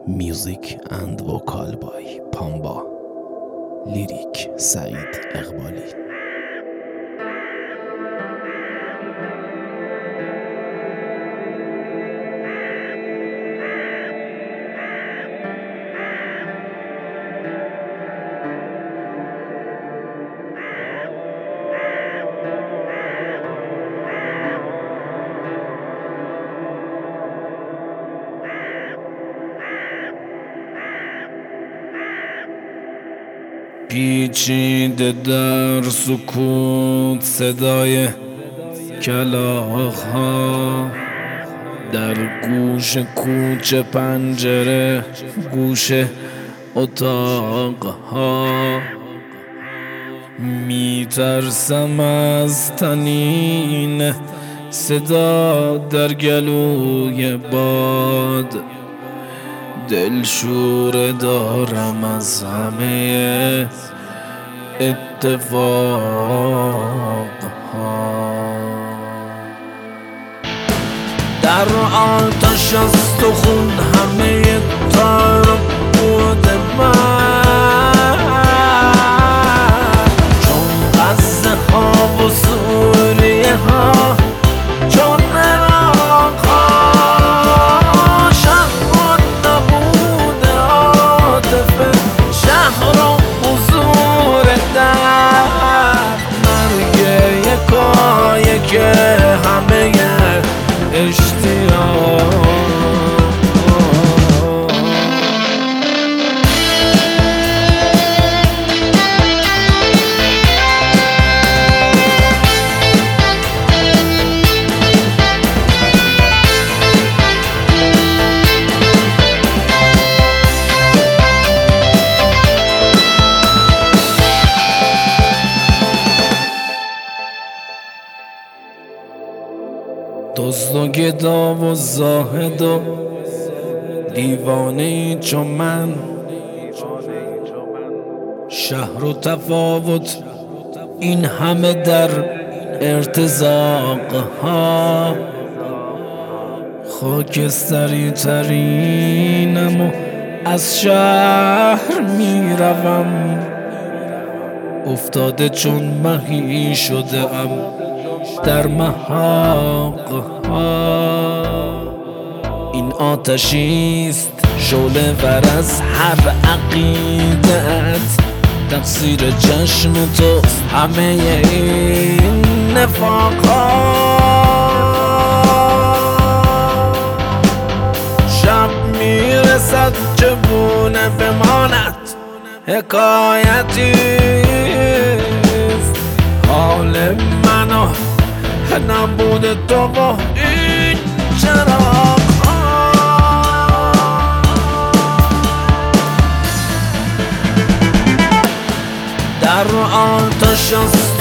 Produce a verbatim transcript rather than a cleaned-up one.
Music and vocal by Pamba. Lyric سعید اقبالی. پیچیده در سکوت صدای کلاغ‌ها، در گوش کوچه پنجره گوش اتاق‌ها. میترسم از طنین صدا در گلوی باد، دلشوره دارم از همه اتفاقها. در آتش است و خون همه تار بود من، چون غزه ها و سوریه ها، چون عراق ها. شهر و نبود عاطفه، شهر و حضور در مرگ یکایی که همه اشتیاق. دزد و گدا و زاهد و دیوانه ای چون من، شهر و تفاوت این همه در ارتزاق ها. خاکستری ترینم و از شهر می روم، افتاده چون مهی شده ام در محاق ها. این آتشیست شعله ور از هر عقیدت، تقصیر چشم توست همه این نفاق ها. شب میرسد چگونه بماند حکایتیست، حال منو نبود تو و این چراغ ها. در آتش است